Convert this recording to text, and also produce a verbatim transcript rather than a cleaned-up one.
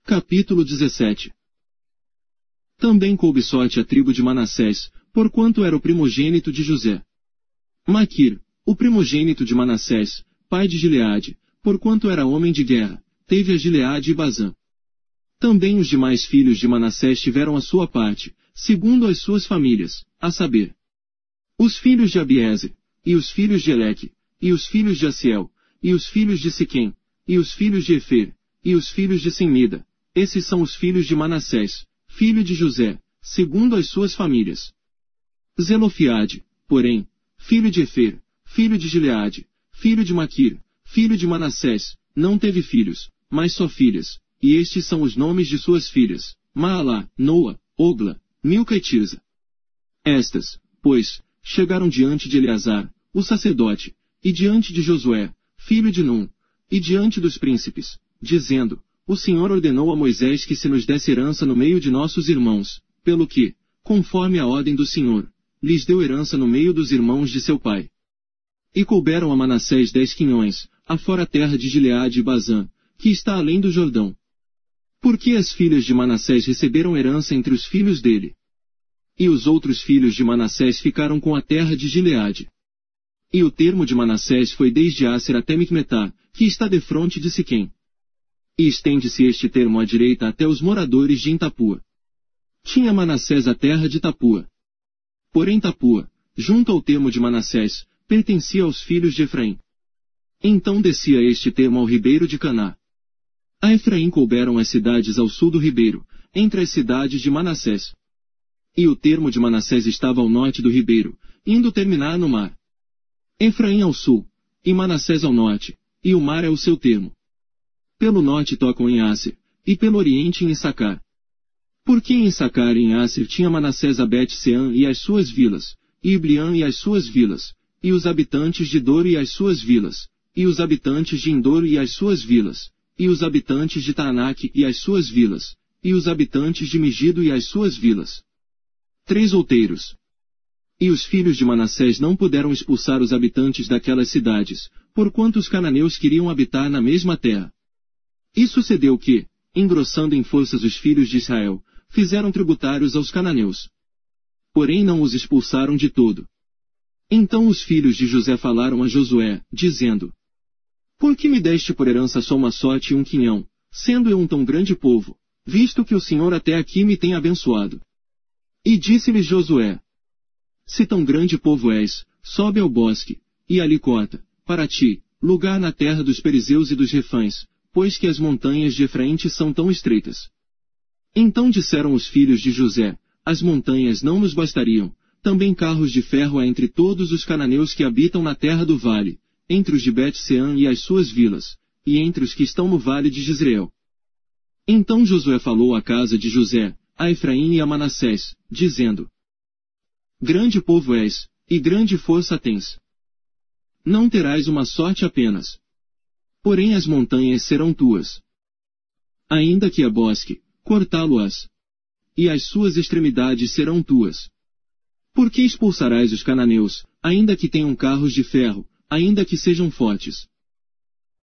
Capítulo dezessete. Também coube sorte à tribo de Manassés, porquanto era o primogênito de José. Maquir, o primogênito de Manassés, pai de Gileade, porquanto era homem de guerra, teve a Gileade e Bazã. Também os demais filhos de Manassés tiveram a sua parte, segundo as suas famílias, a saber, os filhos de Abiezer, e os filhos de Eleque, e os filhos de Aciel, e os filhos de Siquém, e os filhos de Efer, e os filhos de Semida. Esses são os filhos de Manassés, filho de José, segundo as suas famílias. Zelofiade, porém, filho de Efer, filho de Gileade, filho de Maquir, filho de Manassés, não teve filhos, mas só filhas, e estes são os nomes de suas filhas: Maalá, Noa, Ogla, Milca e Tirza. Estas, pois, chegaram diante de Eleazar, o sacerdote, e diante de Josué, filho de Num, e diante dos príncipes, dizendo: O Senhor ordenou a Moisés que se nos desse herança no meio de nossos irmãos, pelo que, conforme a ordem do Senhor, lhes deu herança no meio dos irmãos de seu pai. E couberam a Manassés dez quinhões, afora a terra de Gileade e Bazã, que está além do Jordão. Porque as filhas de Manassés receberam herança entre os filhos dele. E os outros filhos de Manassés ficaram com a terra de Gileade. E o termo de Manassés foi desde Aser até Micmetá, que está defronte de Siquém. E estende-se este termo à direita até os moradores de Intapua. Tinha Manassés a terra de Tapua. Porém Tapua, junto ao termo de Manassés, pertencia aos filhos de Efraim. Então descia este termo ao ribeiro de Caná. A Efraim couberam as cidades ao sul do ribeiro, entre as cidades de Manassés. E o termo de Manassés estava ao norte do ribeiro, indo terminar no mar. Efraim ao sul, e Manassés ao norte, e o mar é o seu termo. Pelo norte tocam em Aser, e pelo oriente em Issacar. Porque em Issacar e em Aser tinha Manassés a Bet-Seã e as suas vilas, e Ibliã e as suas vilas, e os habitantes de Dor e as suas vilas, e os habitantes de Endor e as suas vilas, e os habitantes de Taanaque e as suas vilas, e os habitantes de Megido e as suas vilas. Três outeiros. E os filhos de Manassés não puderam expulsar os habitantes daquelas cidades, porquanto os cananeus queriam habitar na mesma terra. E sucedeu que, engrossando em forças os filhos de Israel, fizeram tributários aos cananeus. Porém não os expulsaram de todo. Então os filhos de José falaram a Josué, dizendo: Por que me deste por herança só uma sorte e um quinhão, sendo eu um tão grande povo, visto que o Senhor até aqui me tem abençoado? E disse-lhes Josué: Se tão grande povo és, sobe ao bosque, e ali corta, para ti, lugar na terra dos perizeus e dos refães, pois que as montanhas de Efraim te são tão estreitas. Então disseram os filhos de José: As montanhas não nos bastariam, também carros de ferro há entre todos os cananeus que habitam na terra do vale, entre os de Bet-Seã e as suas vilas, e entre os que estão no vale de Jezreel. Então Josué falou à casa de José, a Efraim e a Manassés, dizendo: Grande povo és, e grande força tens. Não terás uma sorte apenas. Porém as montanhas serão tuas. Ainda que a bosque, cortá-lo-ás. E as suas extremidades serão tuas. Porque expulsarás os cananeus, ainda que tenham carros de ferro, ainda que sejam fortes.